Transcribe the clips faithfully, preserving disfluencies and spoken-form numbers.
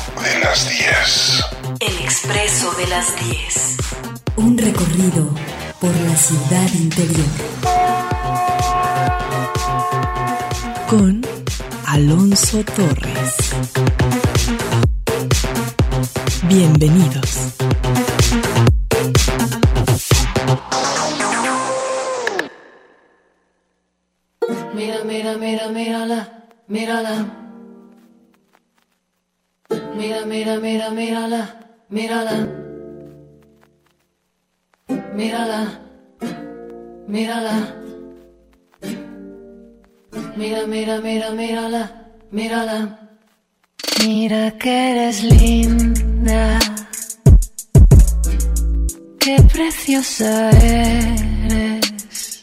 de las diez. El Expreso de las diez. Un recorrido por la ciudad interior. Con Alonso Torres. Bienvenidos. Mira, mira, mira, mírala, mírala. Mira, mira, mira, mírala, mírala. Mírala, mírala. Mira, mira, mira, mírala, mírala. Mira que eres linda. Qué preciosa eres.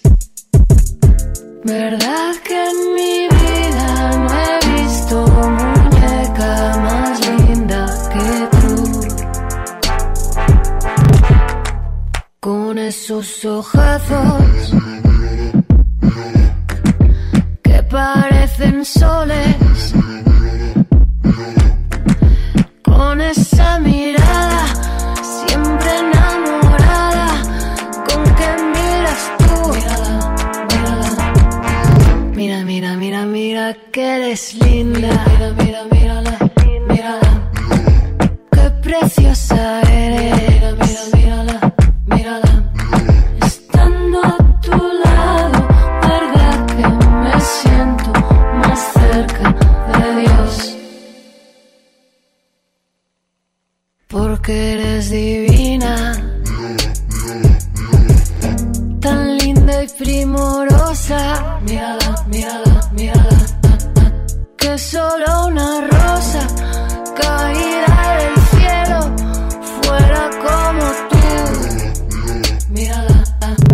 ¿Verdad que en mi vida no he visto muñeca más linda que tú? Con esos ojazos que parecen soles, con esa mirada siempre enamorada con que miras tú. Mírala, mírala. Mira, mira, mira, mira que eres linda. Mira, mira, mírala, mírala. Qué preciosa eres. Mira, mira, mírala, mírala. Estando a tu lado, verdad que me siento más cerca de Dios. Porque eres divina, tan linda y primorosa. Mírala, mírala, mírala. Que solo una rosa caída del cielo fuera como tú. Mírala.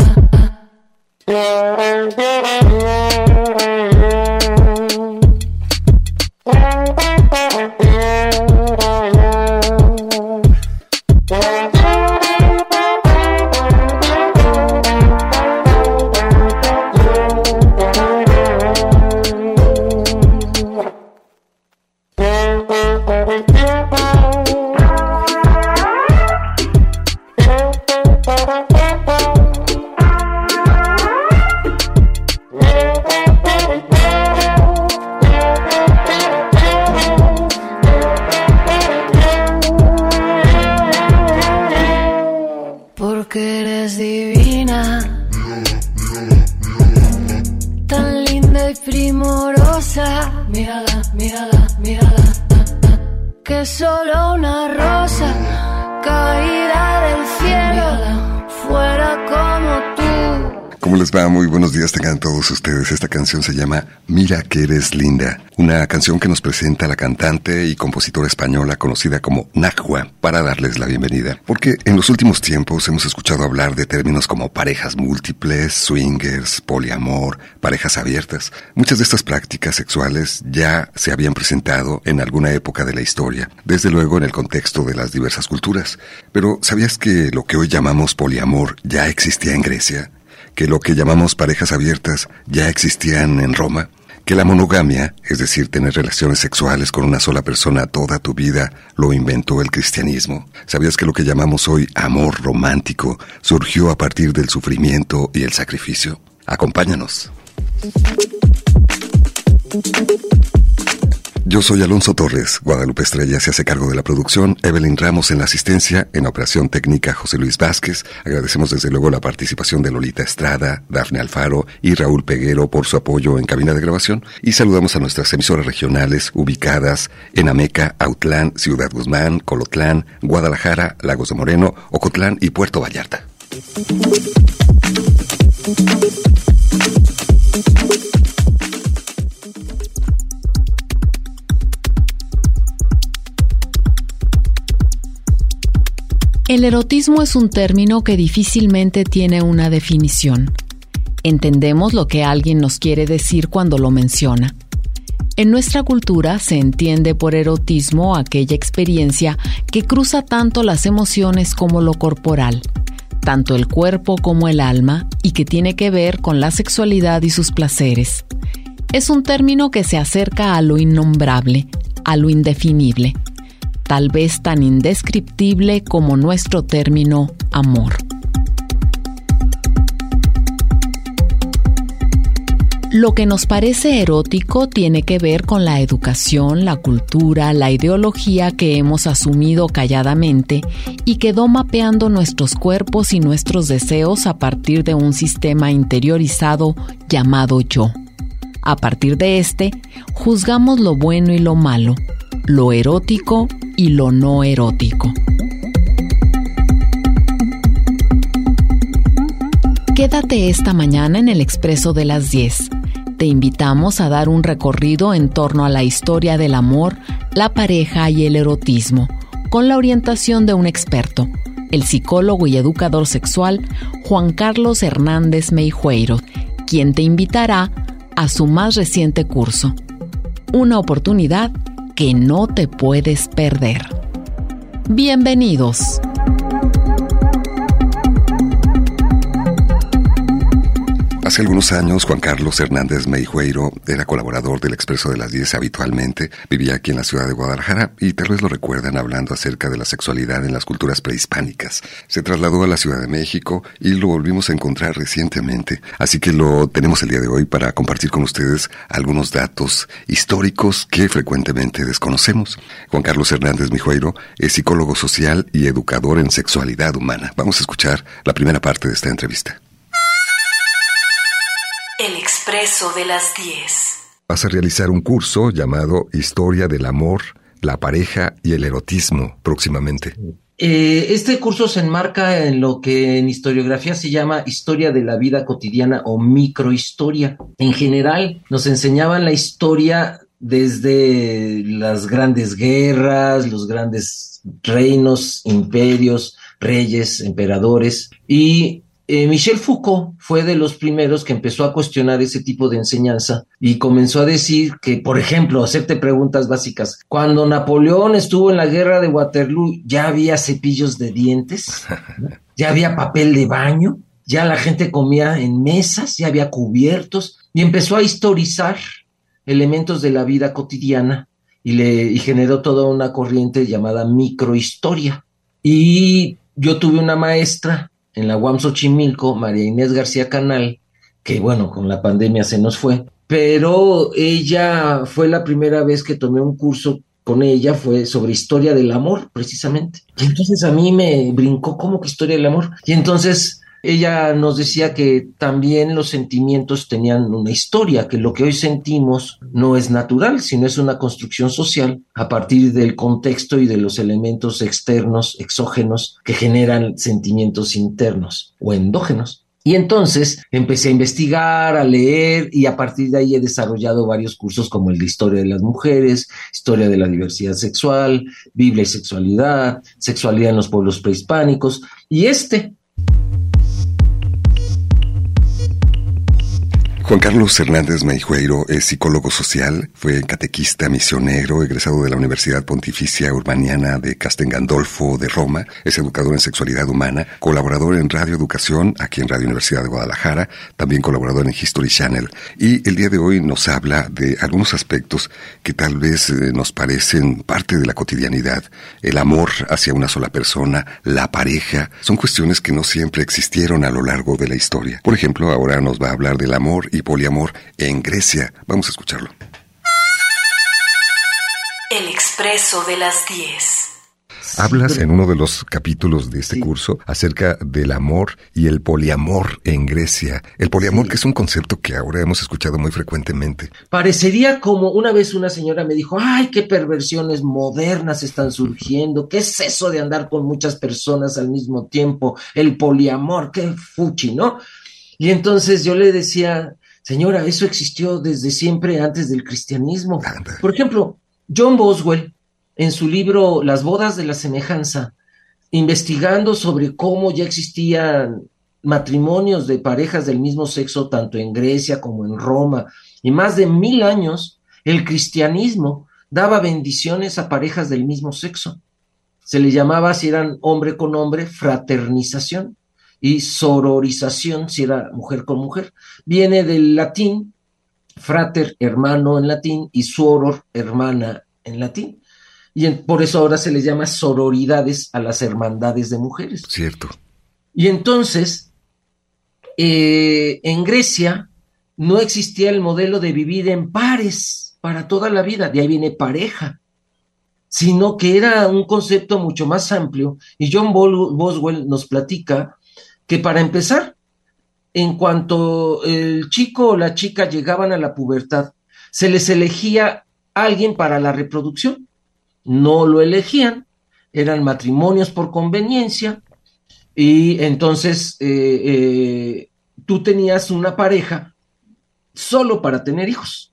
Porque eres divina, tan linda y primorosa. Mírala, mírala, mírala. Que solo una rosa caída del cielo fuera como tú. ¿Cómo les va? Muy buenos días tengan todos ustedes. Esta canción se llama Mira que eres linda, una canción que nos presenta a la cantante y compositora española conocida como Najwa, para darles la bienvenida. Porque en los últimos tiempos hemos escuchado hablar de términos como parejas múltiples, swingers, poliamor, parejas abiertas. Muchas de estas prácticas sexuales ya se habían presentado en alguna época de la historia, desde luego en el contexto de las diversas culturas. Pero ¿sabías que lo que hoy llamamos poliamor ya existía en Grecia? ¿Que lo que llamamos parejas abiertas ya existían en Roma? ¿Que la monogamia, es decir, tener relaciones sexuales con una sola persona toda tu vida, lo inventó el cristianismo? ¿Sabías que lo que llamamos hoy amor romántico surgió a partir del sufrimiento y el sacrificio? Acompáñanos. Yo soy Alonso Torres, Guadalupe Estrella se hace cargo de la producción, Evelyn Ramos en la asistencia, en operación técnica José Luis Vázquez. Agradecemos desde luego la participación de Lolita Estrada, Dafne Alfaro y Raúl Peguero por su apoyo en cabina de grabación. Y saludamos a nuestras emisoras regionales ubicadas en Ameca, Autlán, Ciudad Guzmán, Colotlán, Guadalajara, Lagos de Moreno, Ocotlán y Puerto Vallarta. El erotismo es un término que difícilmente tiene una definición. Entendemos lo que alguien nos quiere decir cuando lo menciona. En nuestra cultura se entiende por erotismo aquella experiencia que cruza tanto las emociones como lo corporal, tanto el cuerpo como el alma, y que tiene que ver con la sexualidad y sus placeres. Es un término que se acerca a lo innombrable, a lo indefinible. tal vez tan indescriptible como nuestro término amor. Lo que nos parece erótico tiene que ver con la educación, la cultura, la ideología que hemos asumido calladamente y quedó mapeando nuestros cuerpos y nuestros deseos a partir de un sistema interiorizado llamado yo. A partir de este, juzgamos lo bueno y lo malo, lo erótico y lo no erótico. Quédate esta mañana en el Expreso de las diez. Te invitamos a dar un recorrido en torno a la historia del amor, la pareja y el erotismo, con la orientación de un experto, el psicólogo y educador sexual Juan Carlos Hernández Meijueiro, quien te invitará a su más reciente curso. Una oportunidad que no te puedes perder. Bienvenidos. Hace algunos años, Juan Carlos Hernández Meijueiro era colaborador del Expreso de las diez habitualmente, vivía aquí en la ciudad de Guadalajara y tal vez lo recuerdan hablando acerca de la sexualidad en las culturas prehispánicas. Se trasladó a la Ciudad de México y lo volvimos a encontrar recientemente, así que lo tenemos el día de hoy para compartir con ustedes algunos datos históricos que frecuentemente desconocemos. Juan Carlos Hernández Meijueiro es psicólogo social y educador en sexualidad humana. Vamos a escuchar la primera parte de esta entrevista. El Expreso de las diez. Vas a realizar un curso llamado Historia del Amor, la Pareja y el Erotismo próximamente. Eh, este curso se enmarca en lo que en historiografía se llama historia de la vida cotidiana o microhistoria. En general, nos enseñaban la historia desde las grandes guerras, los grandes reinos, imperios, reyes, emperadores y Eh, Michel Foucault fue de los primeros que empezó a cuestionar ese tipo de enseñanza y comenzó a decir que, por ejemplo, hacerte preguntas básicas. Cuando Napoleón estuvo en la guerra de Waterloo, ¿ya había cepillos de dientes? ¿Ya había papel de baño? ¿Ya la gente comía en mesas? ¿Ya había cubiertos? Y empezó a historizar elementos de la vida cotidiana y, le, y generó toda una corriente llamada microhistoria. Y yo tuve una maestra en la U A M Xochimilco, María Inés García Canal, que bueno, con la pandemia se nos fue, pero ella fue la primera vez que tomé un curso con ella, fue sobre historia del amor, precisamente. Y entonces a mí me brincó como que historia del amor. Y entonces ella nos decía que también los sentimientos tenían una historia, que lo que hoy sentimos no es natural, sino es una construcción social a partir del contexto y de los elementos externos, exógenos, que generan sentimientos internos o endógenos. Y entonces empecé a investigar, a leer y a partir de ahí he desarrollado varios cursos como el de Historia de las Mujeres, Historia de la Diversidad Sexual, Biblia y Sexualidad, Sexualidad en los Pueblos Prehispánicos y este. Juan Carlos Hernández Meijueiro es psicólogo social, fue catequista misionero, egresado de la Universidad Pontificia Urbaniana de Castel Gandolfo de Roma, es educador en sexualidad humana, colaborador en Radio Educación, aquí en Radio Universidad de Guadalajara, también colaborador en History Channel. Y el día de hoy nos habla de algunos aspectos que tal vez eh, nos parecen parte de la cotidianidad. El amor hacia una sola persona, la pareja, son cuestiones que no siempre existieron a lo largo de la historia. Por ejemplo, ahora nos va a hablar del amor y poliamor en Grecia. Vamos a escucharlo. El Expreso de las diez. Hablas en uno de los capítulos de este sí. curso acerca del amor y el poliamor en Grecia. El poliamor, sí. que es un concepto que ahora hemos escuchado muy frecuentemente. Parecería como una vez una señora me dijo, ¡ay, qué perversiones modernas están surgiendo! ¿Qué es eso de andar con muchas personas al mismo tiempo? El poliamor, qué fuchi, ¿no? Y entonces yo le decía, señora, eso existió desde siempre antes del cristianismo. Anda. Por ejemplo, John Boswell, en su libro Las bodas de la semejanza, investigando sobre cómo ya existían matrimonios de parejas del mismo sexo, tanto en Grecia como en Roma, y más de mil años, el cristianismo daba bendiciones a parejas del mismo sexo. Se le llamaba, si eran hombre con hombre, fraternización, y sororización, si era mujer con mujer. Viene del latín, frater, hermano en latín, y suoror, hermana en latín. y en, por eso ahora se les llama sororidades a las hermandades de mujeres. Cierto. Y entonces, eh, en Grecia no existía el modelo de vivir en pares para toda la vida, de ahí viene pareja, sino que era un concepto mucho más amplio. Y John Boswell nos platica que para empezar, en cuanto el chico o la chica llegaban a la pubertad, se les elegía alguien para la reproducción. No lo elegían, eran matrimonios por conveniencia, y entonces eh, eh, tú tenías una pareja solo para tener hijos.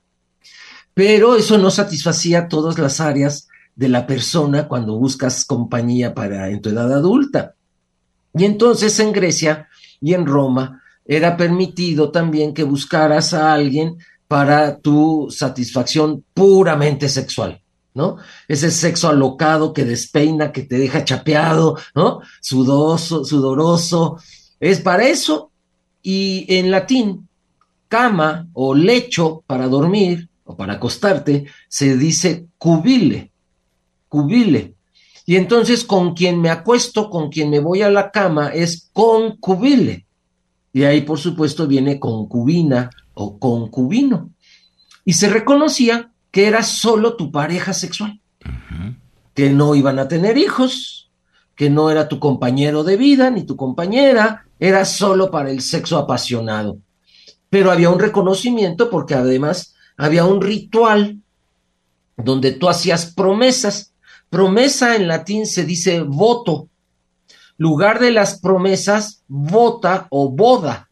Pero eso no satisfacía todas las áreas de la persona cuando buscas compañía para en tu edad adulta. Y entonces en Grecia y en Roma era permitido también que buscaras a alguien para tu satisfacción puramente sexual, ¿no? Ese sexo alocado que despeina, que te deja chapeado, ¿no? Sudoso, sudoroso. Es para eso. Y en latín, cama o lecho para dormir o para acostarte, se dice cubile, cubile. Y entonces con quien me acuesto, con quien me voy a la cama, es concubile. Y ahí, por supuesto, viene concubina o concubino. Y se reconocía que era solo tu pareja sexual, uh-huh. que no iban a tener hijos, que no era tu compañero de vida ni tu compañera, era solo para el sexo apasionado. Pero había un reconocimiento porque además había un ritual donde tú hacías promesas. Promesa en latín se dice voto. Lugar de las promesas, vota o boda.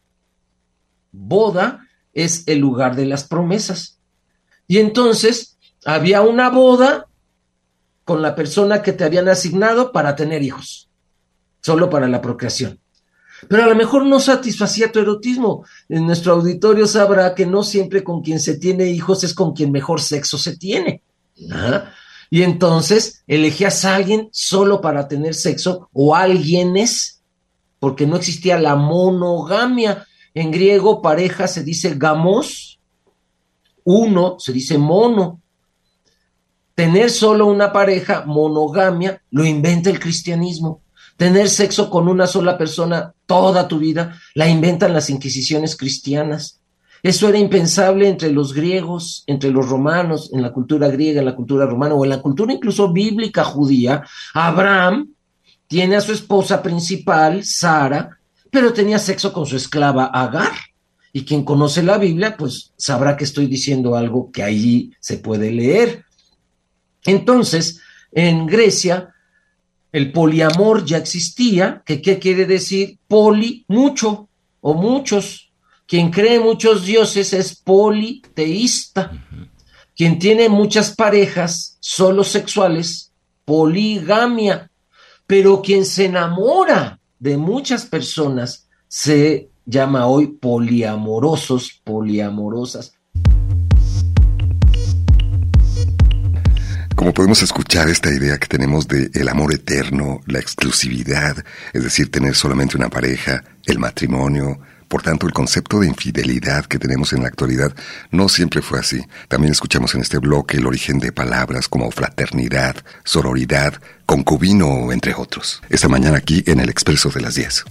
Boda es el lugar de las promesas. Y entonces había una boda con la persona que te habían asignado para tener hijos, solo para la procreación. Pero a lo mejor no satisfacía tu erotismo. En nuestro auditorio sabrá que no siempre con quien se tiene hijos es con quien mejor sexo se tiene. ¿Ah? Y entonces elegías a alguien solo para tener sexo o alguienes, porque no existía la monogamia. En griego pareja se dice gamos, uno se dice mono. Tener solo una pareja, monogamia, lo inventa el cristianismo. Tener sexo con una sola persona toda tu vida, la inventan las inquisiciones cristianas. Eso era impensable entre los griegos, entre los romanos, en la cultura griega, en la cultura romana o en la cultura incluso bíblica judía. Abraham tiene a su esposa principal, Sara, pero tenía sexo con su esclava Agar. Y quien conoce la Biblia, pues sabrá que estoy diciendo algo que allí se puede leer. Entonces, en Grecia, el poliamor ya existía, que ¿qué quiere decir? Poli, mucho, o muchos. Quien cree en muchos dioses es politeísta. Uh-huh. Quien tiene muchas parejas, solo sexuales, poligamia. Pero quien se enamora de muchas personas se llama hoy poliamorosos, poliamorosas. Como podemos escuchar esta idea que tenemos de el amor eterno, la exclusividad, es decir, tener solamente una pareja, el matrimonio. Por tanto, el concepto de infidelidad que tenemos en la actualidad no siempre fue así. También escuchamos en este bloque el origen de palabras como fraternidad, sororidad, concubino, entre otros. Esta mañana aquí en el Expreso de las diez.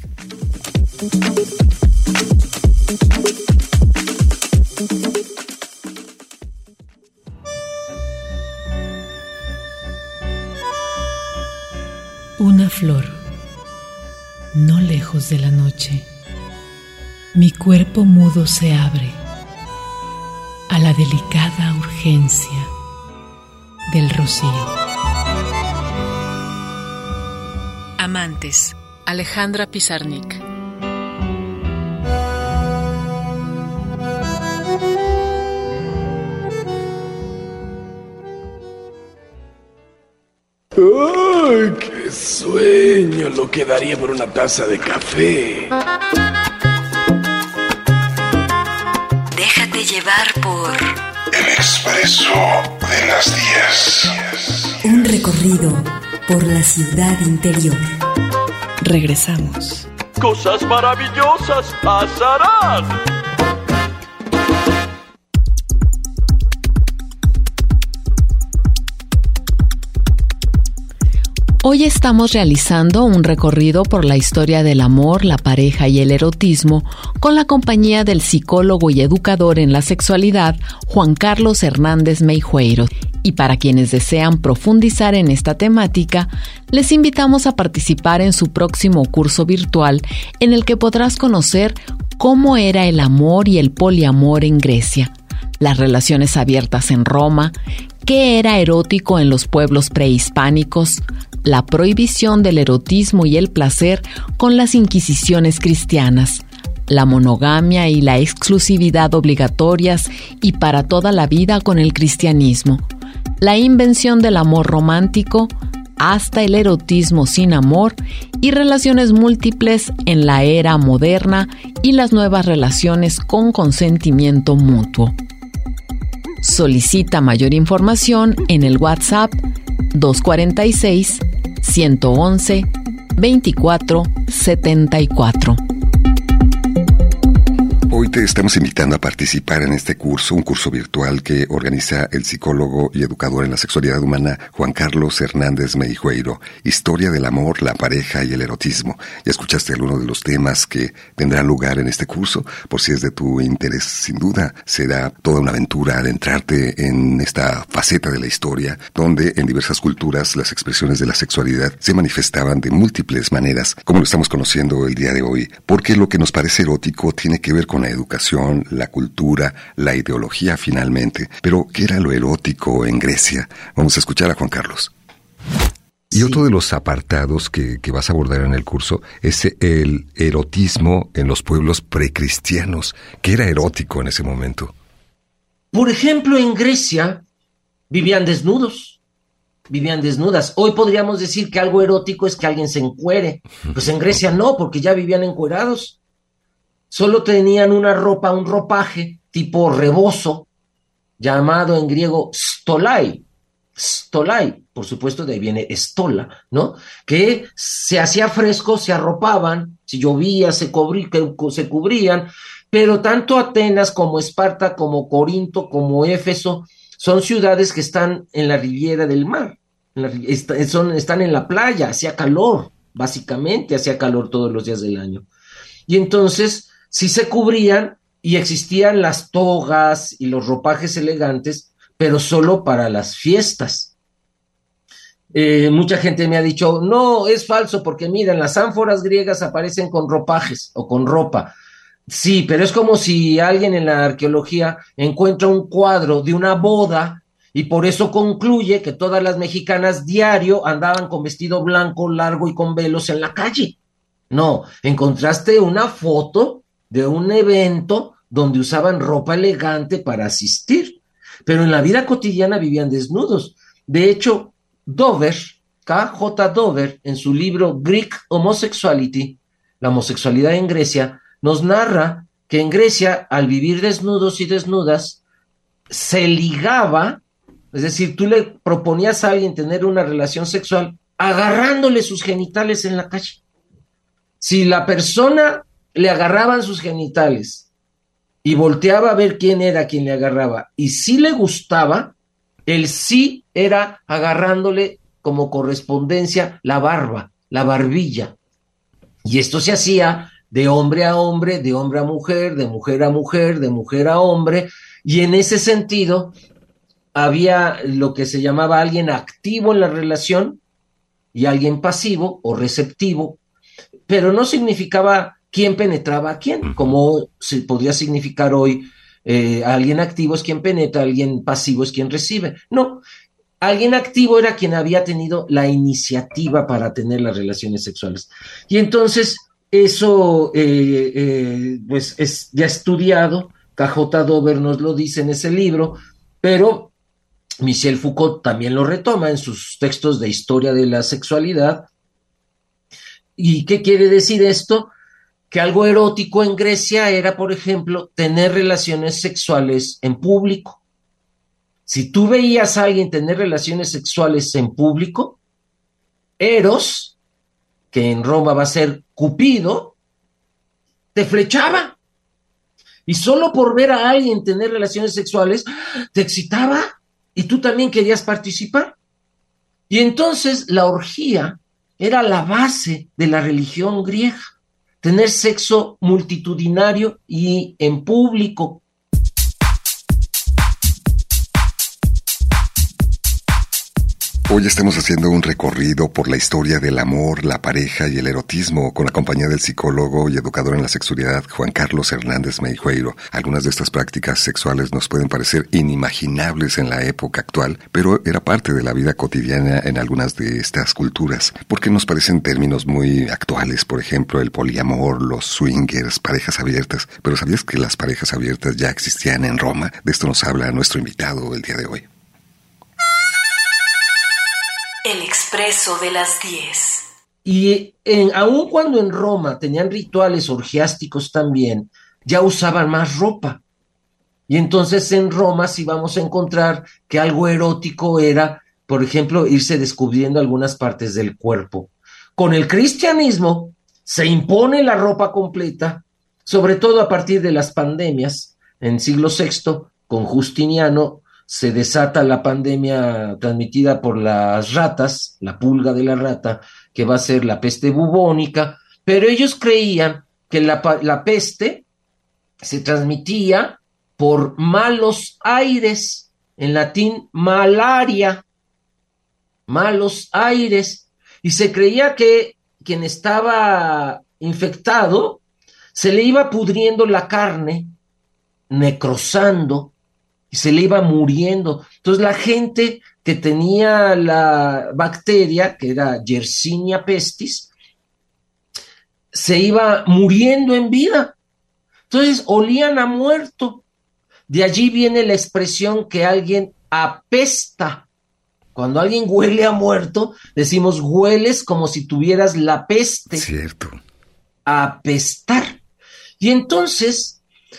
Una flor, no lejos de la noche, mi cuerpo mudo se abre a la delicada urgencia del rocío. Amantes, Alejandra Pizarnik. ¡Ay, qué sueño! Lo que daría por una taza de café. Déjate llevar por El Expreso de las diez. Un recorrido por la ciudad interior. Regresamos. Cosas maravillosas pasarán. Hoy estamos realizando un recorrido por la historia del amor, la pareja y el erotismo con la compañía del psicólogo y educador en la sexualidad, Juan Carlos Hernández Meijueiro. Y para quienes desean profundizar en esta temática, les invitamos a participar en su próximo curso virtual en el que podrás conocer cómo era el amor y el poliamor en Grecia, las relaciones abiertas en Roma, qué era erótico en los pueblos prehispánicos, la prohibición del erotismo y el placer con las inquisiciones cristianas, la monogamia y la exclusividad obligatorias y para toda la vida con el cristianismo, la invención del amor romántico, hasta el erotismo sin amor y relaciones múltiples en la era moderna y las nuevas relaciones con consentimiento mutuo. Solicita mayor información en el WhatsApp dos cuatro seis, uno uno uno, veinticuatro setenta y cuatro. Hoy te estamos invitando a participar en este curso, un curso virtual que organiza el psicólogo y educador en la sexualidad humana Juan Carlos Hernández Meijueiro, Historia del amor, la pareja y el erotismo. Ya escuchaste algunos de los temas que tendrán lugar en este curso, por si es de tu interés. Sin duda será toda una aventura adentrarte en esta faceta de la historia, donde en diversas culturas las expresiones de la sexualidad se manifestaban de múltiples maneras, como lo estamos conociendo el día de hoy, porque lo que nos parece erótico tiene que ver con la educación, la cultura, la ideología finalmente. Pero, ¿qué era lo erótico en Grecia? Vamos a escuchar a Juan Carlos. Y sí. Otro de los apartados que, que vas a abordar en el curso es el erotismo en los pueblos precristianos. ¿Qué era erótico en ese momento? Por ejemplo, en Grecia vivían desnudos, vivían desnudas. Hoy podríamos decir que algo erótico es que alguien se encuere. Pues en Grecia no, porque ya vivían encuerados. Solo tenían una ropa, un ropaje tipo rebozo, llamado en griego stolai. Stolai, por supuesto, de ahí viene estola, ¿no? Que se hacía fresco, se arropaban, si llovía, se, cubrí, se cubrían, pero tanto Atenas como Esparta, como Corinto, como Éfeso, son ciudades que están en la ribera del mar, en la, est- son, están en la playa, hacía calor, básicamente hacía calor todos los días del año. Y entonces sí se cubrían y existían las togas y los ropajes elegantes, pero solo para las fiestas. Eh, mucha gente me ha dicho, no, es falso, porque miren, las ánforas griegas aparecen con ropajes o con ropa. Sí, pero es como si alguien en la arqueología encuentra un cuadro de una boda y por eso concluye que todas las mexicanas diario andaban con vestido blanco, largo y con velos en la calle. No, encontraste una foto de un evento donde usaban ropa elegante para asistir, pero en la vida cotidiana vivían desnudos. De hecho, Dover, K J Dover, en su libro Greek Homosexuality, la homosexualidad en Grecia, nos narra que en Grecia, al vivir desnudos y desnudas, se ligaba, es decir, tú le proponías a alguien tener una relación sexual agarrándole sus genitales en la calle. Si la persona le agarraban sus genitales y volteaba a ver quién era quien le agarraba, y si le gustaba, el sí era agarrándole como correspondencia la barba, la barbilla. Y esto se hacía de hombre a hombre, de hombre a mujer, de mujer a mujer, de mujer a hombre, y en ese sentido había lo que se llamaba alguien activo en la relación y alguien pasivo o receptivo, pero no significaba quién penetraba a quién, como se podría significar hoy, eh, alguien activo es quien penetra, alguien pasivo es quien recibe. No, alguien activo era quien había tenido la iniciativa para tener las relaciones sexuales. Y entonces eso eh, eh, pues es ya estudiado, K J Dover nos lo dice en ese libro, pero Michel Foucault también lo retoma en sus textos de historia de la sexualidad. ¿Y qué quiere decir esto? Que algo erótico en Grecia era, por ejemplo, tener relaciones sexuales en público. Si tú veías a alguien tener relaciones sexuales en público, Eros, que en Roma va a ser Cupido, te flechaba. Y solo por ver a alguien tener relaciones sexuales, te excitaba y tú también querías participar. Y entonces la orgía era la base de la religión griega, tener sexo multitudinario y en público. Hoy estamos haciendo un recorrido por la historia del amor, la pareja y el erotismo con la compañía del psicólogo y educador en la sexualidad Juan Carlos Hernández Meijueiro. Algunas de estas prácticas sexuales nos pueden parecer inimaginables en la época actual, pero era parte de la vida cotidiana en algunas de estas culturas, porque nos parecen términos muy actuales, por ejemplo, el poliamor, los swingers, parejas abiertas. Pero ¿sabías que las parejas abiertas ya existían en Roma? De esto nos habla nuestro invitado el día de hoy. El expreso de las diez. Y en, aun cuando en Roma tenían rituales orgiásticos también, ya usaban más ropa. Y entonces en Roma sí vamos a encontrar que algo erótico era, por ejemplo, irse descubriendo algunas partes del cuerpo. Con el cristianismo se impone la ropa completa, sobre todo a partir de las pandemias. En siglo sexto, con Justiniano, se desata la pandemia transmitida por las ratas, la pulga de la rata, que va a ser la peste bubónica, pero ellos creían que la, la peste se transmitía por malos aires, en latín malaria, malos aires, y se creía que quien estaba infectado se le iba pudriendo la carne, necrosando, y se le iba muriendo. Entonces la gente que tenía la bacteria, que era Yersinia pestis, se iba muriendo en vida. Entonces olían a muerto. De allí viene la expresión que alguien apesta. Cuando alguien huele a muerto, decimos hueles como si tuvieras la peste. Cierto. Apestar. Y entonces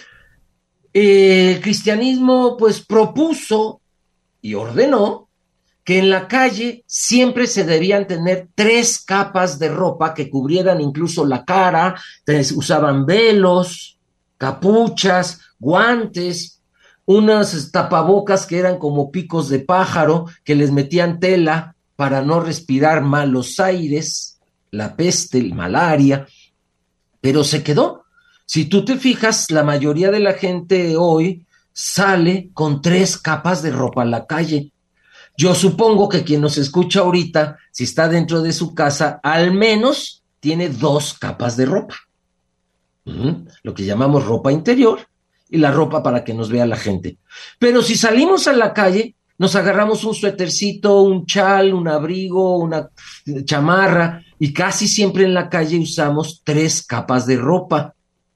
Eh, el cristianismo pues propuso y ordenó que en la calle siempre se debían tener tres capas de ropa que cubrieran incluso la cara, usaban velos, capuchas, guantes, unas tapabocas que eran como picos de pájaro que les metían tela para no respirar malos aires, la peste, la malaria, pero se quedó. Si tú te fijas, la mayoría de la gente hoy sale con tres capas de ropa a la calle. Yo supongo que quien nos escucha ahorita, si está dentro de su casa, al menos tiene dos capas de ropa. ¿Mm? Lo que llamamos ropa interior y la ropa para que nos vea la gente. Pero si salimos a la calle, nos agarramos un suétercito, un chal, un abrigo, una chamarra, y casi siempre en la calle usamos tres capas de ropa.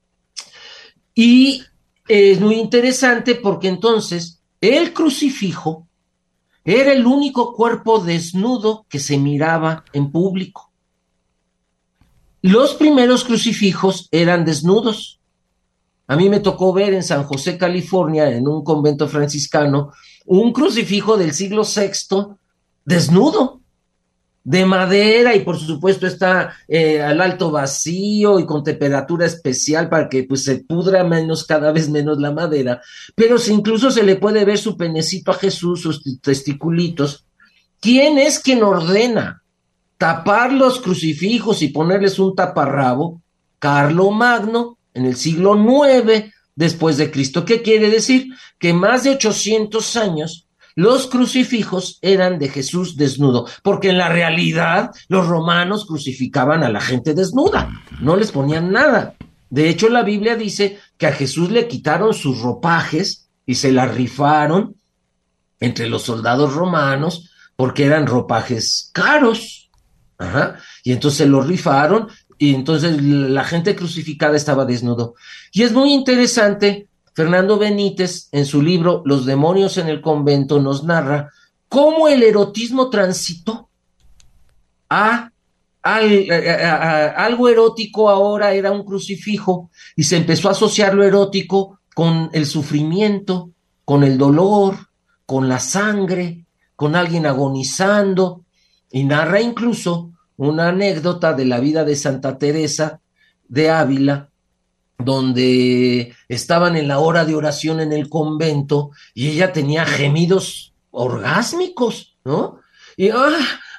Y es muy interesante porque entonces el crucifijo era el único cuerpo desnudo que se miraba en público. Los primeros crucifijos eran desnudos. A mí me tocó ver en San José, California, en un convento franciscano, un crucifijo del siglo sexto desnudo, de madera, y por supuesto está eh, al alto vacío y con temperatura especial para que pues se pudra menos, cada vez menos la madera, pero si incluso se le puede ver su penecito a Jesús, sus testiculitos. ¿Quién es quien ordena tapar los crucifijos y ponerles un taparrabo? Carlomagno, en el siglo nueve después de Cristo. ¿Qué quiere decir? Que más de ochocientos años los crucifijos eran de Jesús desnudo, porque en la realidad los romanos crucificaban a la gente desnuda, no les ponían nada. De hecho, la Biblia dice que a Jesús le quitaron sus ropajes y se las rifaron entre los soldados romanos porque eran ropajes caros. Ajá. Y entonces los rifaron y entonces la gente crucificada estaba desnudo. Y es muy interesante. Fernando Benítez, en su libro Los demonios en el convento, nos narra cómo el erotismo transitó a, a, a, a algo erótico. Ahora era un crucifijo y se empezó a asociar lo erótico con el sufrimiento, con el dolor, con la sangre, con alguien agonizando, y narra incluso una anécdota de la vida de Santa Teresa de Ávila, donde estaban en la hora de oración en el convento y ella tenía gemidos orgásmicos, ¿no? Y, ah,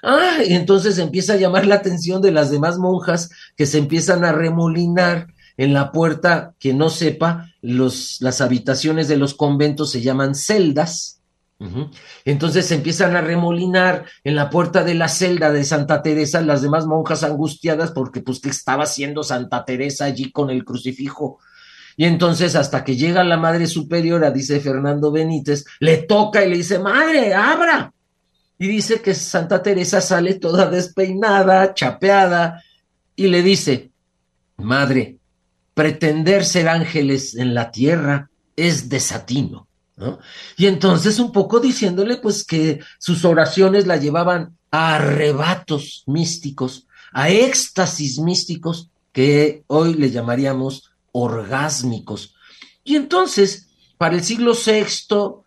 Ah, y entonces empieza a llamar la atención de las demás monjas que se empiezan a remolinar en la puerta. Quien no sepa, los, las habitaciones de los conventos se llaman celdas. Uh-huh. Entonces se empiezan a remolinar en la puerta de la celda de Santa Teresa, las demás monjas angustiadas porque pues ¿qué estaba haciendo Santa Teresa allí con el crucifijo? Y entonces hasta que llega la Madre Superiora, dice Fernando Benítez, le toca y le dice, madre, abra. Y dice que Santa Teresa sale toda despeinada, chapeada, y le dice, madre, pretender ser ángeles en la tierra es desatino, ¿no? Y entonces un poco diciéndole pues que sus oraciones la llevaban a arrebatos místicos, a éxtasis místicos, que hoy le llamaríamos orgásmicos. Y entonces, para el siglo sexto,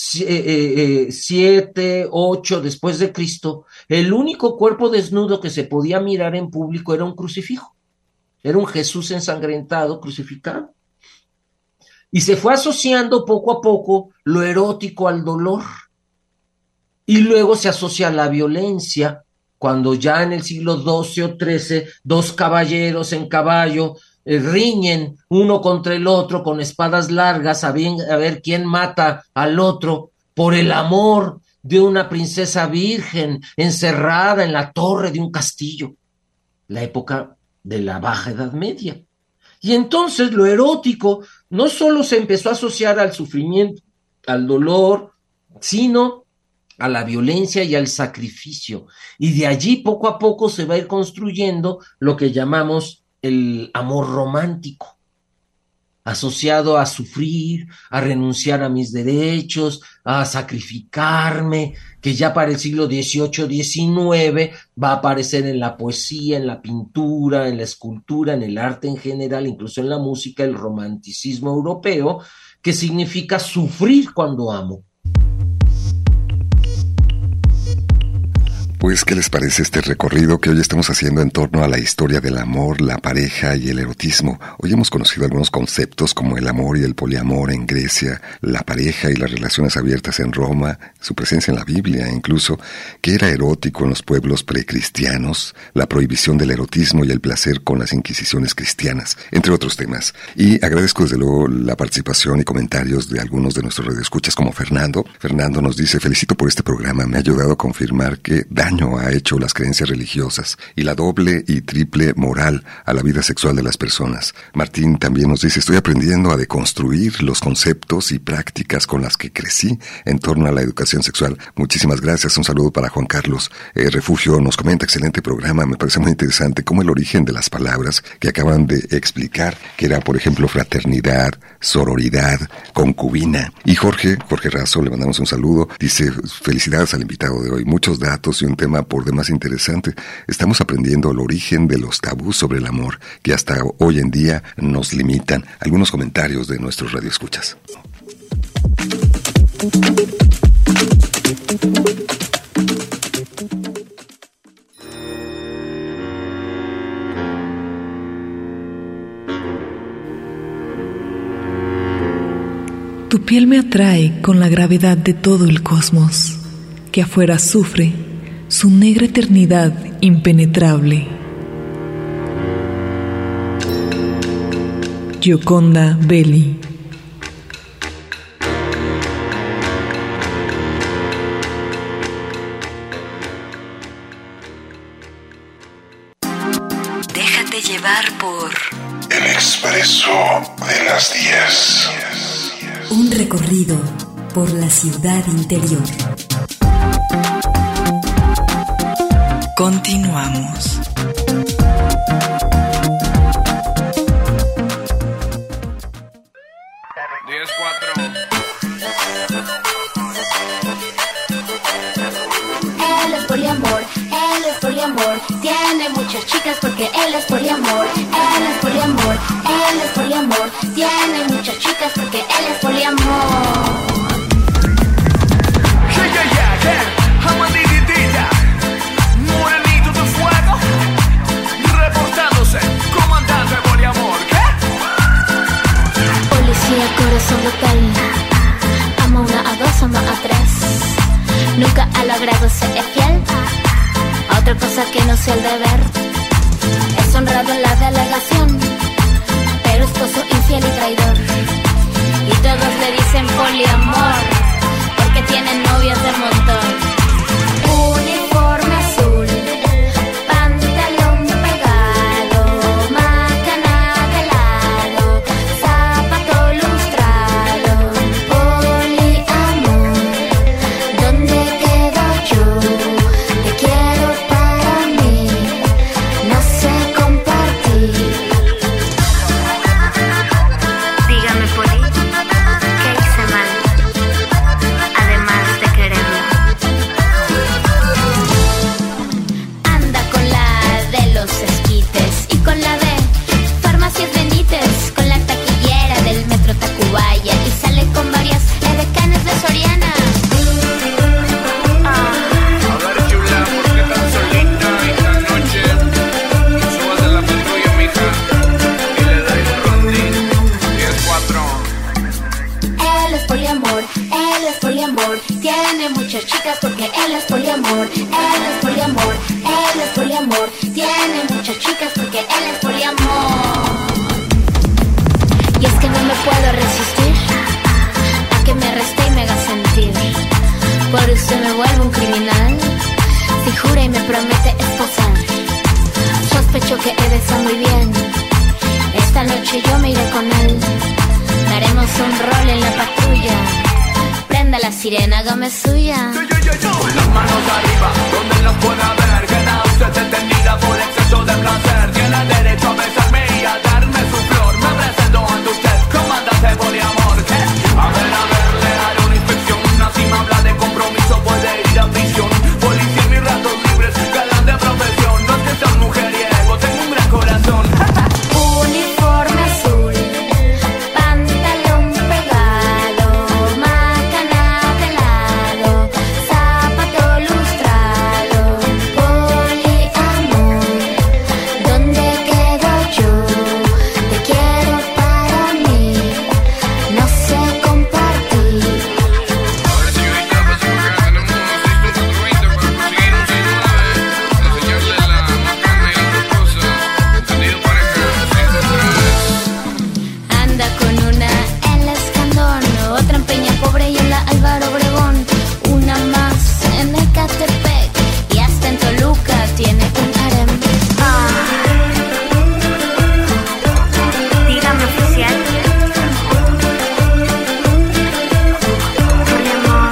siete, ocho después de Cristo, el único cuerpo desnudo que se podía mirar en público era un crucifijo. Era un Jesús ensangrentado, crucificado. Y se fue asociando poco a poco lo erótico al dolor. Y luego se asocia a la violencia, cuando ya en el siglo doce o trece, dos caballeros en caballo eh, riñen uno contra el otro con espadas largas a, bien, a ver quién mata al otro por el amor de una princesa virgen encerrada en la torre de un castillo. La época de la Baja Edad Media. Y entonces lo erótico no solo se empezó a asociar al sufrimiento, al dolor, sino a la violencia y al sacrificio. Y de allí poco a poco se va a ir construyendo lo que llamamos el amor romántico, asociado a sufrir, a renunciar a mis derechos, a sacrificarme, que ya para el siglo dieciocho diecinueve va a aparecer en la poesía, en la pintura, en la escultura, en el arte en general, incluso en la música, el romanticismo europeo, que significa sufrir cuando amo. Pues, ¿qué les parece este recorrido que hoy estamos haciendo en torno a la historia del amor, la pareja y el erotismo? Hoy hemos conocido algunos conceptos como el amor y el poliamor en Grecia, la pareja y las relaciones abiertas en Roma, su presencia en la Biblia incluso, qué era erótico en los pueblos precristianos, la prohibición del erotismo y el placer con las inquisiciones cristianas, entre otros temas. Y agradezco desde luego la participación y comentarios de algunos de nuestros radioescuchas como Fernando. Fernando nos dice, felicito por este programa, me ha ayudado a confirmar que daño ha hecho las creencias religiosas y la doble y triple moral a la vida sexual de las personas. Martín también nos dice, estoy aprendiendo a deconstruir los conceptos y prácticas con las que crecí en torno a la educación sexual. Muchísimas gracias, un saludo para Juan Carlos. Eh, Refugio nos comenta, excelente programa, me parece muy interesante cómo el origen de las palabras que acaban de explicar, que era por ejemplo fraternidad, sororidad, concubina. Y Jorge, Jorge Razo, le mandamos un saludo, dice, felicidades al invitado de hoy, muchos datos y un tema por demás interesante. Estamos aprendiendo el origen de los tabús sobre el amor que hasta hoy en día nos limitan. Algunos comentarios de nuestros radioescuchas. Tu piel me atrae con la gravedad de todo el cosmos, que afuera sufre su negra eternidad impenetrable. Gioconda Belli. Déjate llevar por El Expreso de las diez. Un recorrido por la ciudad interior. Continuamos. diez cuatro. Él es poliamor, él es poliamor. Tiene muchas chicas porque él es poliamor. Él es poliamor, él es poliamor. Tiene muchas chicas porque él es poliamor. Yeah, yeah, yeah, yeah. Amaniditilla. Morenito de fuego. Reportándose. Comandante poliamor. ¿Qué? Policía, corazón total. Ama una, a dos, ama a tres. Nunca ha logrado ser fiel. pasa que no sé el deber. Es honrado en la delegación, pero esposo infiel y traidor. Y todos le dicen poliamor, porque tienen novias de montón. Uniforme azul, pantalón pegado, macana de lado, zapato lustrado, poliamor. ¿Dónde quedo yo? Te quiero para mí, no sé compartir. Dígame, Poli, ¿qué hice mal? Además de quererlo. Anda con la de los esquites y con la de Farmacias Benítez, con la taquillera del metro Tacubaya y sale con varias edecanes de Soriana. A ver, chula, ¿por qué tan solita esta noche? Subas a la patrulla, mija, y le doy un rondín. diez cuatro. Él es poliamor, él es poliamor, tiene muchas chicas porque él es poliamor. Él es poliamor, él es poliamor, tiene muchas chicas porque él es poliamor. Y es que no me puedo resistir a que me arreste y me haga sentir. Por usted me vuelvo un criminal, si jura y me promete esposar. Sospecho que él está muy bien, esta noche yo me iré con él. Daremos un rol en la patrulla, prenda la sirena, hágame suya. Con las manos arriba, donde los pueda ver. Queda usted detenida por exceso de placer. Tiene derecho a besarme y a darme su flor. Me presento ante usted, comandante poliamor. ¿Qué? A ver, a ver, le haré una inspección. Así me habla de compromiso, puede ir a prisión. Policía en mis ratos libres, galán de profesión. No es que sea un mujeriego, tengo un gran corazón. Uniforme azul, pantalón pegado, macana de lado, zapato lustrado, poliamor. ¿Dónde quedo yo? Te quiero para mí, no sé compartir. A ver, señorita, pase por acá. Tenemos listo un cuatro veinte para conseguir un seis nueve. Enseñarle la macana y otras cosas. Entendido, pareja. cinco tres. Anda con una en la Escandón, otra en Peña Pobre y en la Álvaro Obregón, una más en Ecatepec y hasta en Toluca tiene un harem. Ah. Dígame, oficial. Poliamor.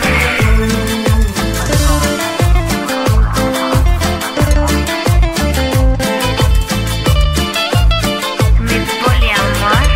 Mi poliamor.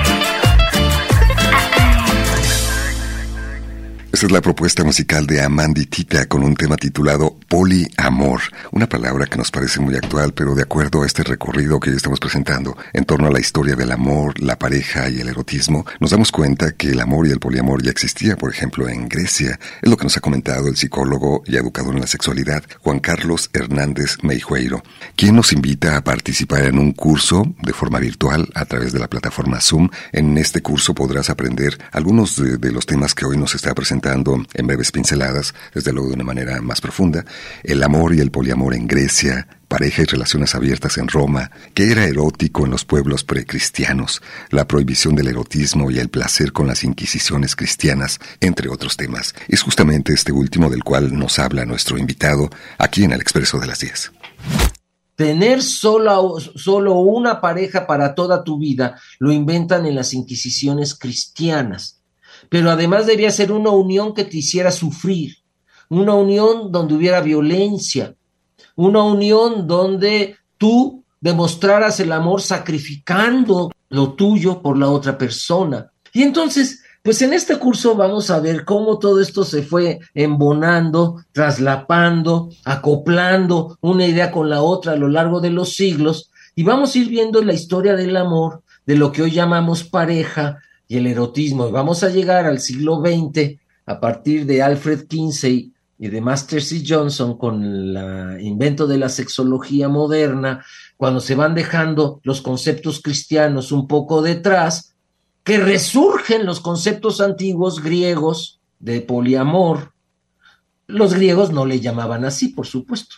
Esta es la propuesta musical de Amanditita con un tema titulado Poliamor, una palabra que nos parece muy actual, pero de acuerdo a este recorrido que hoy estamos presentando en torno a la historia del amor, la pareja y el erotismo, nos damos cuenta que el amor y el poliamor ya existía, por ejemplo, en Grecia. Es lo que nos ha comentado el psicólogo y educador en la sexualidad, Juan Carlos Hernández Meijueiro, quien nos invita a participar en un curso de forma virtual a través de la plataforma Zoom. En este curso podrás aprender algunos de, de los temas que hoy nos está presentando en breves pinceladas, desde luego de una manera más profunda: el amor y el poliamor en Grecia, pareja y relaciones abiertas en Roma, qué era erótico en los pueblos precristianos, la prohibición del erotismo y el placer con las inquisiciones cristianas, entre otros temas. Es justamente este último del cual nos habla nuestro invitado aquí en el Expreso de las diez. Tener solo, solo una pareja para toda tu vida lo inventan en las inquisiciones cristianas. Pero además debía ser una unión que te hiciera sufrir, una unión donde hubiera violencia, una unión donde tú demostraras el amor sacrificando lo tuyo por la otra persona. Y entonces, pues en este curso vamos a ver cómo todo esto se fue embonando, traslapando, acoplando una idea con la otra a lo largo de los siglos, y vamos a ir viendo la historia del amor, de lo que hoy llamamos pareja, y el erotismo. Y vamos a llegar al siglo veinte a partir de Alfred Kinsey y de Master C. Johnson con el invento de la sexología moderna, cuando se van dejando los conceptos cristianos un poco detrás, que resurgen los conceptos antiguos griegos de poliamor. Los griegos no le llamaban así, por supuesto,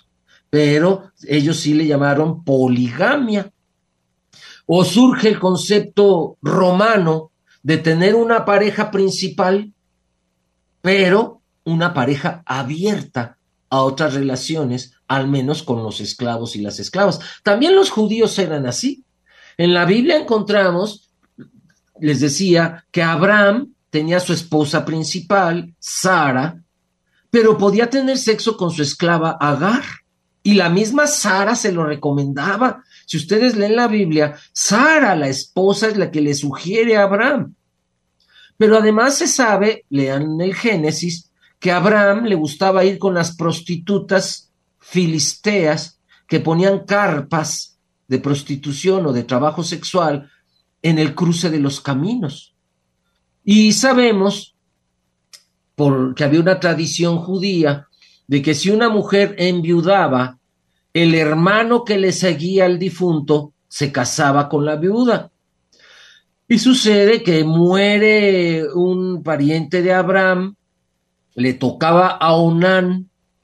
pero ellos sí le llamaron poligamia. O surge el concepto romano de tener una pareja principal, pero una pareja abierta a otras relaciones, al menos con los esclavos y las esclavas. También los judíos eran así. En la Biblia encontramos, les decía, que Abraham tenía su esposa principal, Sara, pero podía tener sexo con su esclava Agar. Y la misma Sara se lo recomendaba. Si ustedes leen la Biblia, Sara, la esposa, es la que le sugiere a Abraham. Pero además se sabe, lean el Génesis, que a Abraham le gustaba ir con las prostitutas filisteas que ponían carpas de prostitución o de trabajo sexual en el cruce de los caminos. Y sabemos, porque había una tradición judía, de que si una mujer enviudaba, el hermano que le seguía al difunto se casaba con la viuda. Y sucede que muere un pariente de Abraham, le tocaba a Onán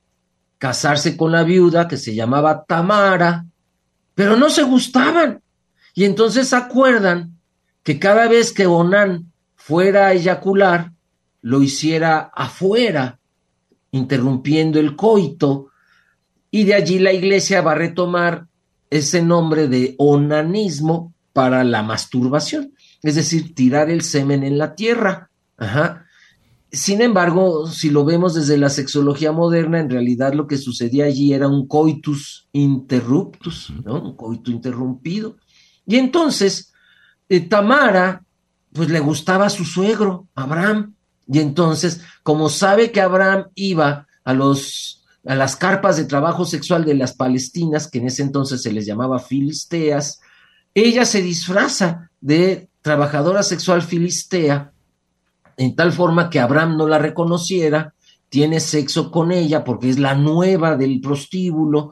casarse con la viuda que se llamaba Tamara, pero no se gustaban. Y entonces acuerdan que cada vez que Onán fuera a eyacular, lo hiciera afuera, interrumpiendo el coito, y de allí la iglesia va a retomar ese nombre de onanismo para la masturbación, es decir, tirar el semen en la tierra. Ajá. Sin embargo, si lo vemos desde la sexología moderna, en realidad lo que sucedía allí era un coitus interruptus, ¿no? Un coito interrumpido. Y entonces, eh, Tamara, pues le gustaba a su suegro, Abraham, y entonces, como sabe que Abraham iba a los a las carpas de trabajo sexual de las palestinas, que en ese entonces se les llamaba filisteas, ella se disfraza de trabajadora sexual filistea, en tal forma que Abraham no la reconociera, tiene sexo con ella porque es la nueva del prostíbulo,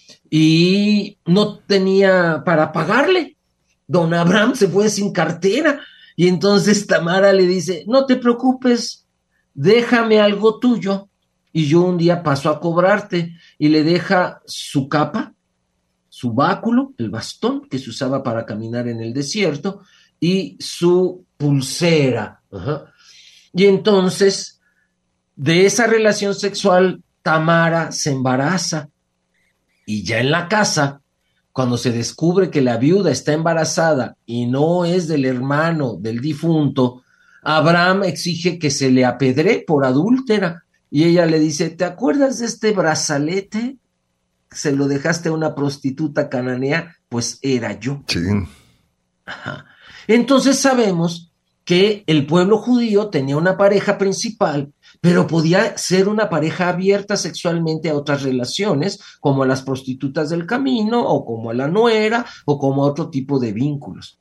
y no tenía para pagarle. Don Abraham se fue sin cartera, y entonces Tamara le dice, no te preocupes, déjame algo tuyo, y yo un día paso a cobrarte, y le deja su capa, su báculo, el bastón que se usaba para caminar en el desierto, y su pulsera. Ajá. Y entonces, de esa relación sexual, Tamara se embaraza, y ya en la casa, cuando se descubre que la viuda está embarazada y no es del hermano del difunto, Abraham exige que se le apedree por adúltera. Y ella le dice, ¿te acuerdas de este brazalete? Se lo dejaste a una prostituta cananea, pues era yo. Sí. Ajá. Entonces sabemos que el pueblo judío tenía una pareja principal, pero podía ser una pareja abierta sexualmente a otras relaciones, como a las prostitutas del camino, o como a la nuera, o como a otro tipo de vínculos.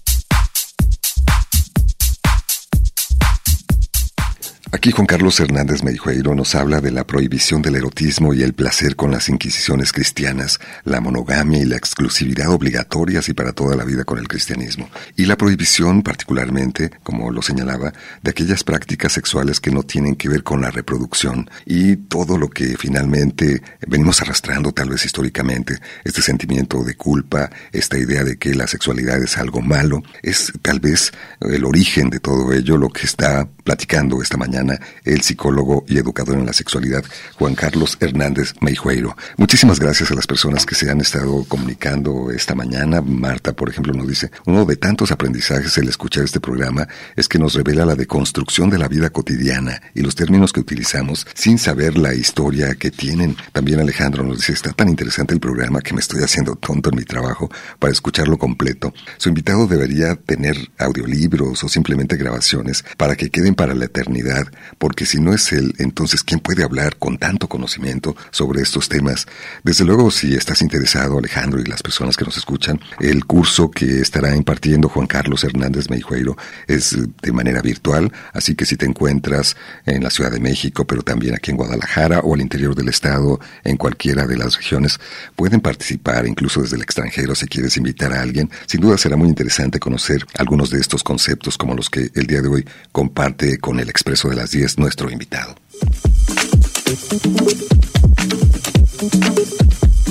Aquí Juan Carlos Hernández Meijueiro nos habla de la prohibición del erotismo y el placer con las inquisiciones cristianas, la monogamia y la exclusividad obligatorias y para toda la vida con el cristianismo, y la prohibición particularmente, como lo señalaba, de aquellas prácticas sexuales que no tienen que ver con la reproducción y todo lo que finalmente venimos arrastrando tal vez históricamente, este sentimiento de culpa, esta idea de que la sexualidad es algo malo, es tal vez el origen de todo ello lo que está platicando esta mañana el psicólogo y educador en la sexualidad, Juan Carlos Hernández Meijueiro. Muchísimas gracias a las personas que se han estado comunicando esta mañana. Marta, por ejemplo, nos dice, uno de tantos aprendizajes al escuchar este programa es que nos revela la deconstrucción de la vida cotidiana y los términos que utilizamos sin saber la historia que tienen. También Alejandro nos dice, está tan interesante el programa que me estoy haciendo tonto en mi trabajo para escucharlo completo. Su invitado debería tener audiolibros o simplemente grabaciones para que queden para la eternidad, porque si no es él, entonces ¿quién puede hablar con tanto conocimiento sobre estos temas? Desde luego, si estás interesado, Alejandro, y las personas que nos escuchan, el curso que estará impartiendo Juan Carlos Hernández Meijueiro es de manera virtual, así que si te encuentras en la Ciudad de México, pero también aquí en Guadalajara o al interior del estado, en cualquiera de las regiones, pueden participar, incluso desde el extranjero, si quieres invitar a alguien. Sin duda será muy interesante conocer algunos de estos conceptos como los que el día de hoy comparte con el Expreso de las diez nuestro invitado.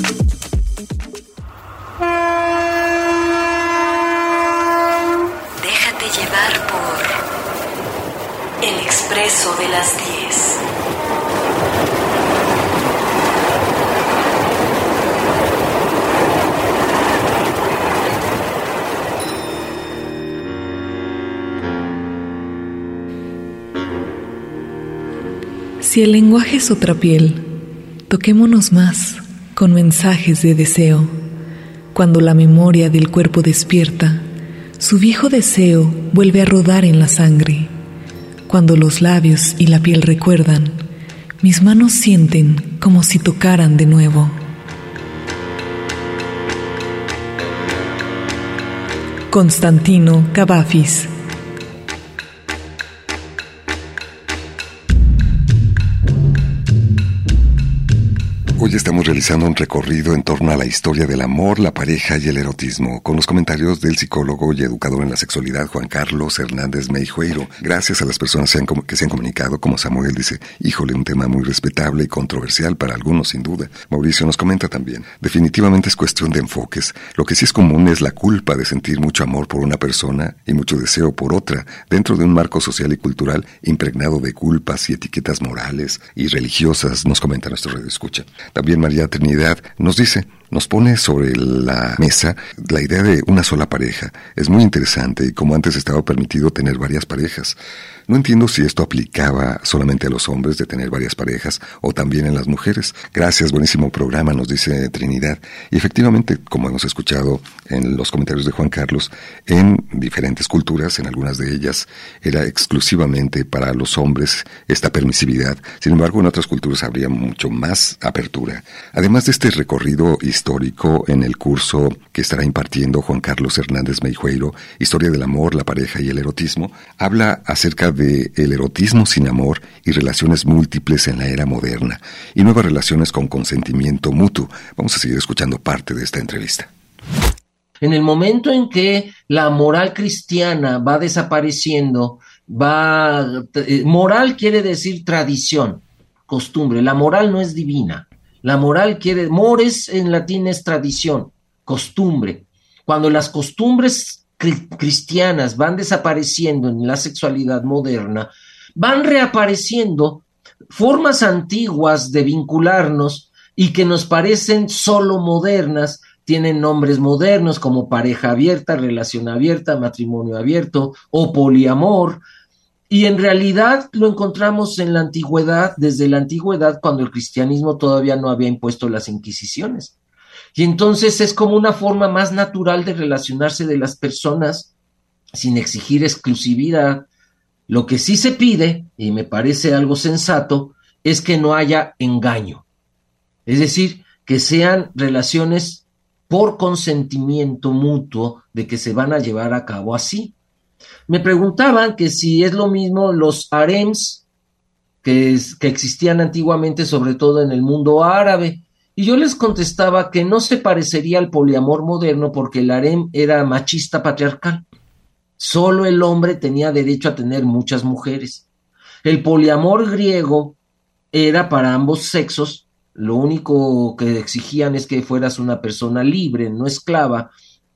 Expreso de las diez. Si el lenguaje es otra piel, toquémonos más con mensajes de deseo. Cuando la memoria del cuerpo despierta, su viejo deseo vuelve a rodar en la sangre. Cuando los labios y la piel recuerdan, mis manos sienten como si tocaran de nuevo. Constantino Cavafis. Hoy estamos realizando un recorrido en torno a la historia del amor, la pareja y el erotismo, con los comentarios del psicólogo y educador en la sexualidad Juan Carlos Hernández Meijueiro. Gracias a las personas que, han, que se han comunicado, como Samuel dice, híjole, un tema muy respetable y controversial para algunos, sin duda. Mauricio nos comenta también, definitivamente es cuestión de enfoques. Lo que sí es común es la culpa de sentir mucho amor por una persona y mucho deseo por otra, dentro de un marco social y cultural impregnado de culpas y etiquetas morales y religiosas, nos comenta nuestro radioescucha. También María Trinidad nos dice, nos pone sobre la mesa la idea de una sola pareja. Es muy interesante y como antes estaba permitido tener varias parejas. No entiendo si esto aplicaba solamente a los hombres de tener varias parejas o también en las mujeres. Gracias, buenísimo programa, nos dice Trinidad. Y efectivamente, como hemos escuchado en los comentarios de Juan Carlos, en diferentes culturas, en algunas de ellas, era exclusivamente para los hombres esta permisividad. Sin embargo, en otras culturas habría mucho más apertura. Además de este recorrido histórico en el curso que estará impartiendo Juan Carlos Hernández Meijueiro, Historia del amor, la pareja y el erotismo, habla acerca de el erotismo sin amor y relaciones múltiples en la era moderna y nuevas relaciones con consentimiento mutuo. Vamos a seguir escuchando parte de esta entrevista. En el momento en que la moral cristiana va desapareciendo, va eh, moral quiere decir tradición, costumbre. La moral no es divina. La moral quiere, mores en latín es tradición, costumbre. Cuando las costumbres cri- cristianas van desapareciendo en la sexualidad moderna, van reapareciendo formas antiguas de vincularnos y que nos parecen solo modernas, tienen nombres modernos como pareja abierta, relación abierta, matrimonio abierto o poliamor. Y en realidad lo encontramos en la antigüedad, desde la antigüedad, cuando el cristianismo todavía no había impuesto las inquisiciones. Y entonces es como una forma más natural de relacionarse de las personas sin exigir exclusividad. Lo que sí se pide, y me parece algo sensato, es que no haya engaño. Es decir, que sean relaciones por consentimiento mutuo de que se van a llevar a cabo así. Me preguntaban que si es lo mismo los harems que, es, que existían antiguamente, sobre todo en el mundo árabe, y yo les contestaba que no se parecería al poliamor moderno porque el harem era machista patriarcal. Solo el hombre tenía derecho a tener muchas mujeres. El poliamor griego era para ambos sexos, lo único que exigían es que fueras una persona libre, no esclava,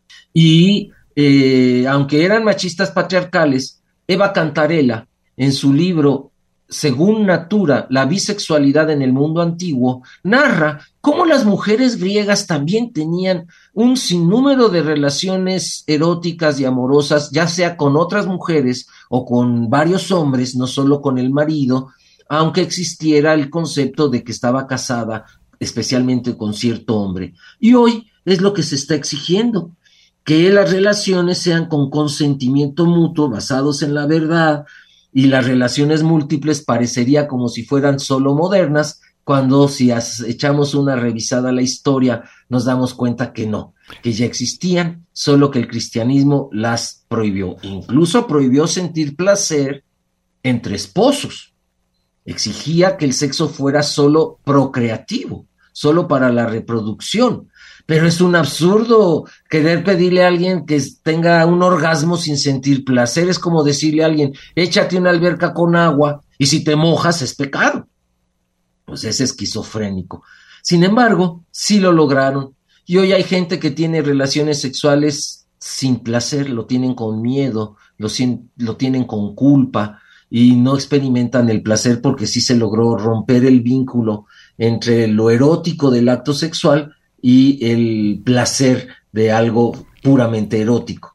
y Eh, aunque eran machistas patriarcales, Eva Cantarella, en su libro Según Natura, la bisexualidad en el mundo antiguo, narra cómo las mujeres griegas también tenían un sinnúmero de relaciones eróticas y amorosas, ya sea con otras mujeres o con varios hombres, no solo con el marido, aunque existiera el concepto de que estaba casada especialmente con cierto hombre. Y hoy es lo que se está exigiendo, que las relaciones sean con consentimiento mutuo, basados en la verdad, y las relaciones múltiples parecería como si fueran solo modernas, cuando si echamos una revisada a la historia nos damos cuenta que no, que ya existían, solo que el cristianismo las prohibió. Incluso prohibió sentir placer entre esposos. Exigía que el sexo fuera solo procreativo, solo para la reproducción. Pero es un absurdo querer pedirle a alguien que tenga un orgasmo sin sentir placer. Es como decirle a alguien, échate una alberca con agua y si te mojas es pecado. Pues es esquizofrénico. Sin embargo, sí lo lograron. Y hoy hay gente que tiene relaciones sexuales sin placer, lo tienen con miedo, lo, lo tienen con culpa. y no experimentan el placer porque sí se logró romper el vínculo entre lo erótico del acto sexual y el placer de algo puramente erótico.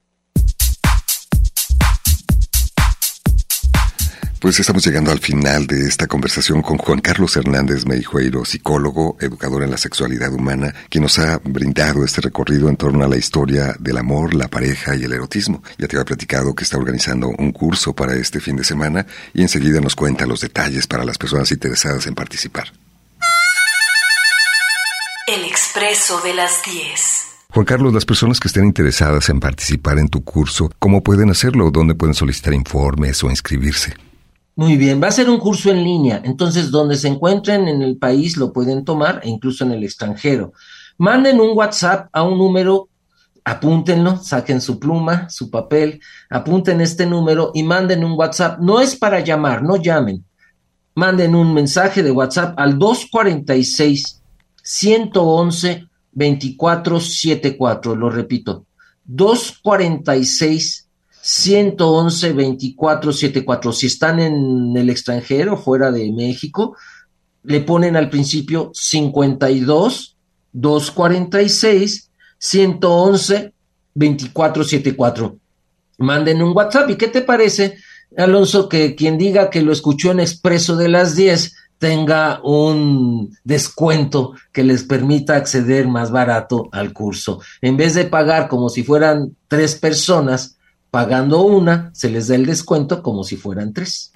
Pues estamos llegando al final de esta conversación con Juan Carlos Hernández Meijueiro, psicólogo, educador en la sexualidad humana, quien nos ha brindado este recorrido en torno a la historia del amor, la pareja y el erotismo. Ya te había platicado que está organizando un curso para este fin de semana y enseguida nos cuenta los detalles para las personas interesadas en participar. El Expreso de las diez. Juan Carlos, las personas que estén interesadas en participar en tu curso, ¿cómo pueden hacerlo? ¿Dónde pueden solicitar informes o inscribirse? Muy bien, va a ser un curso en línea, entonces donde se encuentren en el país lo pueden tomar e incluso en el extranjero. Manden un WhatsApp a un número, apúntenlo, saquen su pluma, su papel, apunten este número y manden un WhatsApp. No es para llamar, no llamen. Manden un mensaje de WhatsApp al dos cuarenta y seis, ciento once, veinticuatro setenta y cuatro, lo repito, dos cuarenta y seis, ciento once, veinticuatro setenta y cuatro. Si están en el extranjero, fuera de México, le ponen al principio cincuenta y dos, doscientos cuarenta y seis, ciento once, veinticuatro setenta y cuatro. Manden un WhatsApp. ¿Y qué te parece, Alonso, que quien diga que lo escuchó en Expreso de las diez tenga un descuento que les permita acceder más barato al curso? En vez de pagar como si fueran tres personas, pagando una, se les da el descuento como si fueran tres.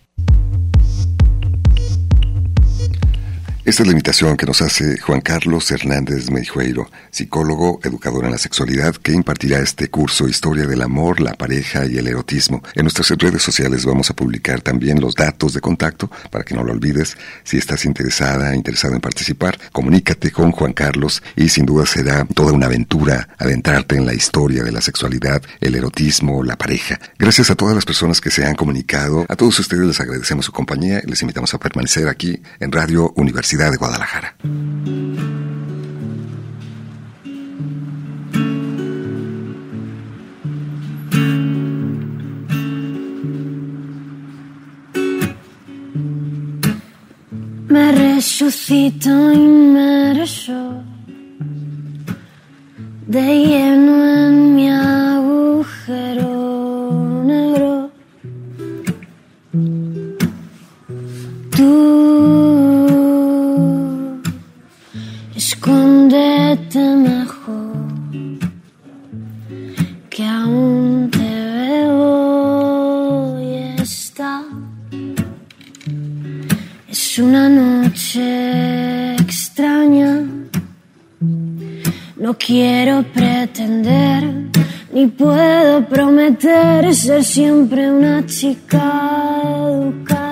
Esta es la invitación que nos hace Juan Carlos Hernández Meijueiro, psicólogo, educador en la sexualidad, que impartirá este curso Historia del amor, la pareja y el erotismo. En nuestras redes sociales vamos a publicar también los datos de contacto para que no lo olvides. Si estás interesada, interesado en participar, comunícate con Juan Carlos y sin duda será toda una aventura adentrarte en la historia de la sexualidad, el erotismo, la pareja. Gracias a todas las personas que se han comunicado. A todos ustedes les agradecemos su compañía y les invitamos a permanecer aquí en Radio Universidad de Guadalajara. Me resucito y me rezo de lleno en mi agujero negro. Tú escóndete mejor, que aún te veo y esta es una noche extraña. No quiero pretender, ni puedo prometer ser siempre una chica educada.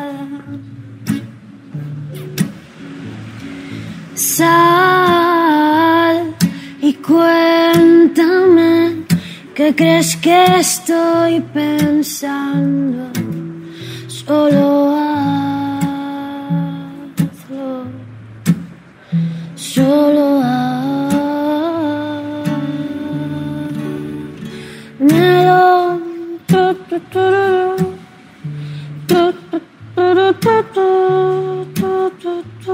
Sal y cuéntame qué crees que estoy pensando. Solo hazlo, solo hazlo. Tu, tu, tu, tu, tu, tu, tu, tu, tu, tu.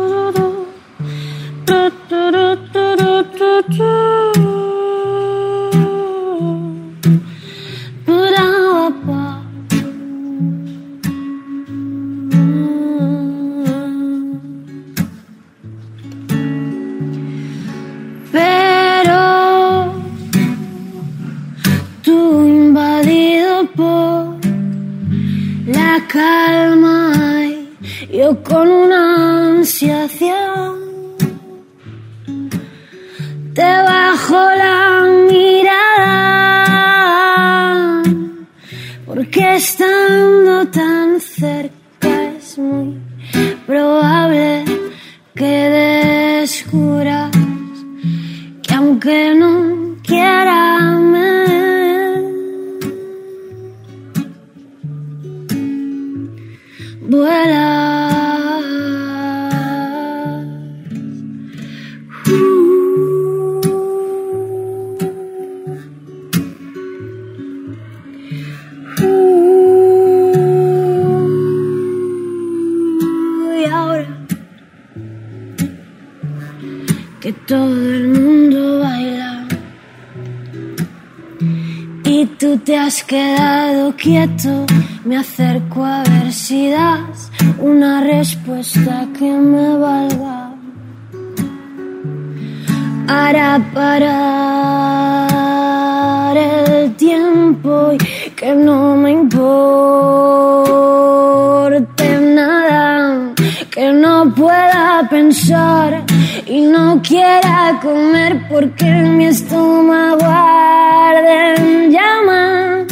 Pero tú, invadido por la calma, y yo con una ansiación, te bajo la mirada, porque estando tan cerca es muy probable que descubras que aunque no quiera me vuela. Ooh. todo el mundo baila y tú te has quedado quieto. Me acerco a ver si das una respuesta que me valga. Hará parar el tiempo y que no me importe nada, que no pueda pensar y no quiera comer porque en mi estómago arden llamas.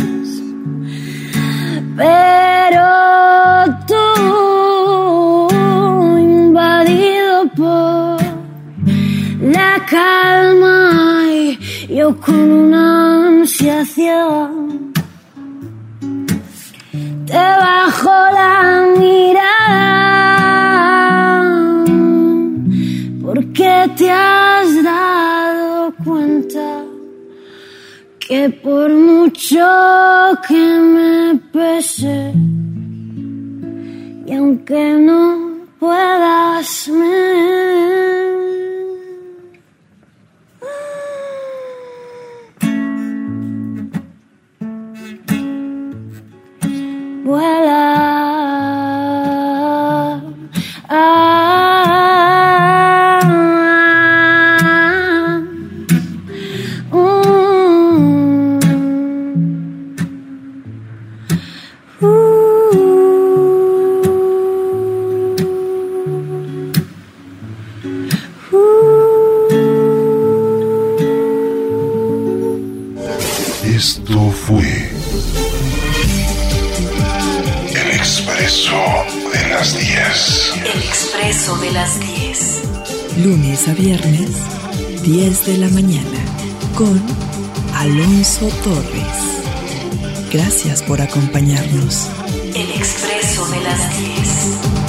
Pero tú, invadido por la calma y yo con una ansia ciega, te bajo la mirada porque te has dado cuenta que por mucho que me pese y aunque no puedas me vuela. Esto fue El Expreso de las diez. El Expreso de las diez. Lunes a viernes, diez de la mañana, con Alonso Torres. Gracias por acompañarnos. El Expreso de las diez.